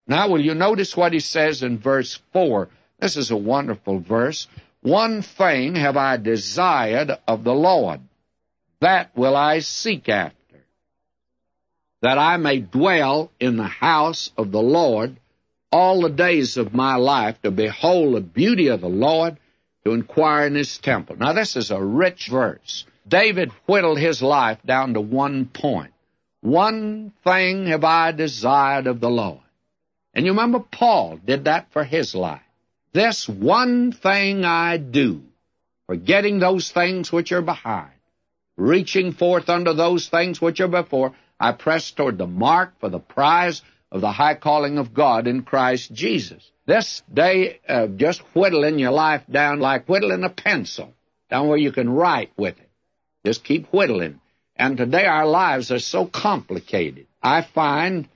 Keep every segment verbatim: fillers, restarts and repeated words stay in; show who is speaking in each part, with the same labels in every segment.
Speaker 1: Now, will you notice what he says in verse four? This is a wonderful verse. One thing have I desired of the Lord, that will I seek after, that I may dwell in the house of the Lord all the days of my life, to behold the beauty of the Lord, to inquire in his temple. Now, this is a rich verse. David whittled his life down to one point. One thing have I desired of the Lord. And you remember Paul did that for his life. This one thing I do, forgetting those things which are behind, reaching forth unto those things which are before, I press toward the mark for the prize of the high calling of God in Christ Jesus. This day of just whittling your life down like whittling a pencil, down where you can write with it. Just keep whittling. And today our lives are so complicated. I find,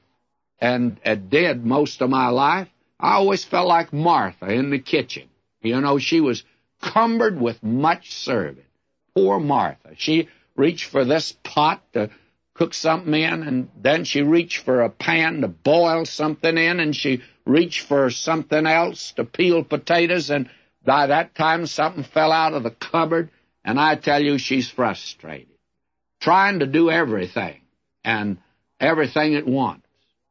Speaker 1: and uh, did most of my life, I always felt like Martha in the kitchen. You know, she was cumbered with much serving. Poor Martha. She reached for this pot to cook something in, and then she reached for a pan to boil something in, and she reached for something else to peel potatoes, and by that time something fell out of the cupboard, and I tell you, she's frustrated, trying to do everything, and everything at once.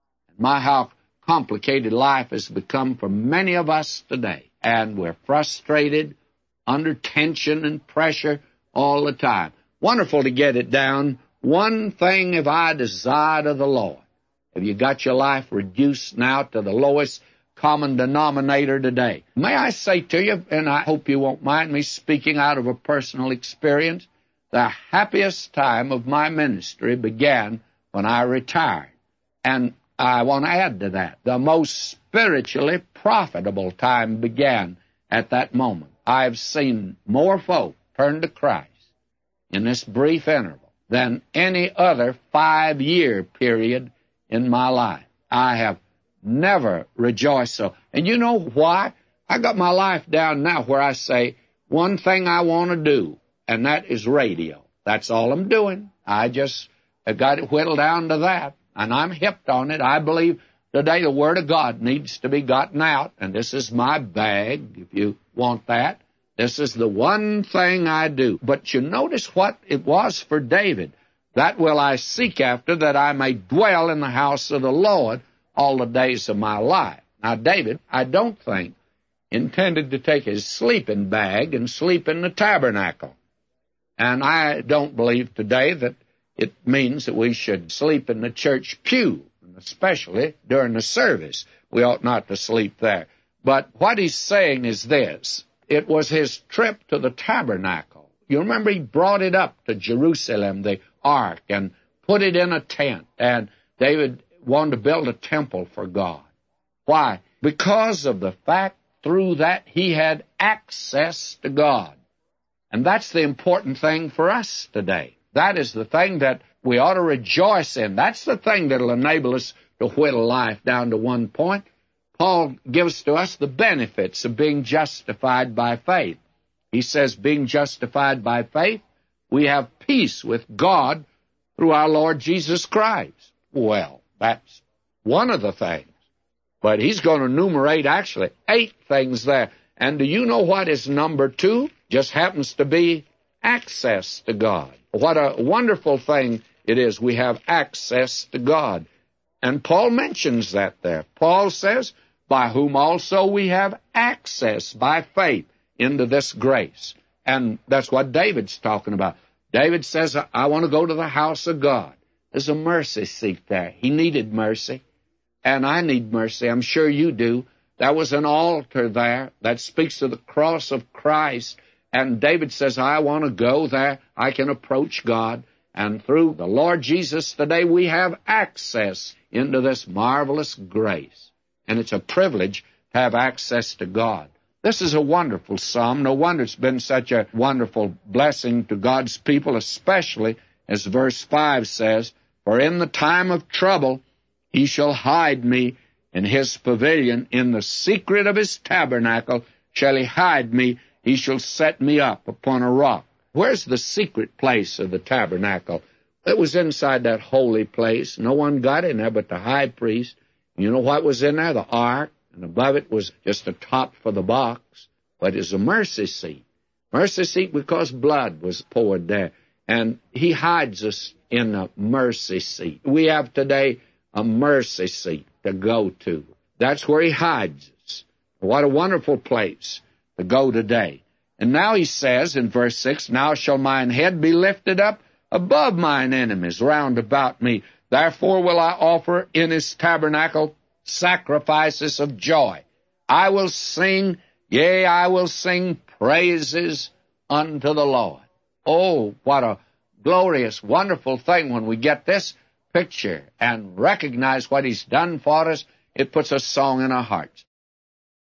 Speaker 1: My, how complicated life has become for many of us today, and we're frustrated, under tension and pressure all the time. Wonderful to get it down. One thing have I desired of the Lord. Have you got your life reduced now to the lowest common denominator today? May I say to you, and I hope you won't mind me speaking out of a personal experience, the happiest time of my ministry began when I retired. And I want to add to that, the most spiritually profitable time began at that moment. I've seen more folk turn to Christ in this brief interval than any other five-year period in my life. I have never rejoiced so. And you know why? I got my life down now where I say, one thing I want to do, and that is radio. That's all I'm doing. I just have got it whittled down to that, and I'm hipped on it. I believe today the Word of God needs to be gotten out, and this is my bag, if you want that. This is the one thing I do. But you notice what it was for David. That will I seek after, that I may dwell in the house of the Lord all the days of my life. Now, David, I don't think, intended to take his sleeping bag and sleep in the tabernacle. And I don't believe today that it means that we should sleep in the church pew, especially during the service. We ought not to sleep there. But what he's saying is this. It was his trip to the tabernacle. You remember he brought it up to Jerusalem, the ark, and put it in a tent. And David wanted to build a temple for God. Why? Because of the fact through that he had access to God. And that's the important thing for us today. That is the thing that we ought to rejoice in. That's the thing that will enable us to whittle life down to one point. Paul gives to us the benefits of being justified by faith. He says, being justified by faith, we have peace with God through our Lord Jesus Christ. Well, that's one of the things. But he's going to enumerate actually eight things there. And do you know what is number two? Just happens to be access to God. What a wonderful thing it is. We have access to God. And Paul mentions that there. Paul says, by whom also we have access by faith into this grace. And that's what David's talking about. David says, I want to go to the house of God. There's a mercy seat there. He needed mercy, and I need mercy. I'm sure you do. There was an altar there that speaks of the cross of Christ, and David says, I want to go there. I can approach God, and through the Lord Jesus today, we have access into this marvelous grace. And it's a privilege to have access to God. This is a wonderful psalm. No wonder it's been such a wonderful blessing to God's people, especially as verse five says, for in the time of trouble he shall hide me in his pavilion. In the secret of his tabernacle shall he hide me. He shall set me up upon a rock. Where's the secret place of the tabernacle? It was inside that holy place. No one got in there but the high priest You know what was in there? The ark, and above it was just a top for the box. But it's a mercy seat. Mercy seat because blood was poured there. And he hides us in a mercy seat. We have today a mercy seat to go to. That's where he hides us. What a wonderful place to go today. And now he says in verse six, Now shall mine head be lifted up above mine enemies round about me. Therefore will I offer in his tabernacle sacrifices of joy. I will sing, yea, I will sing praises unto the Lord. Oh, what a glorious, wonderful thing when we get this picture and recognize what he's done for us. It puts a song in our hearts.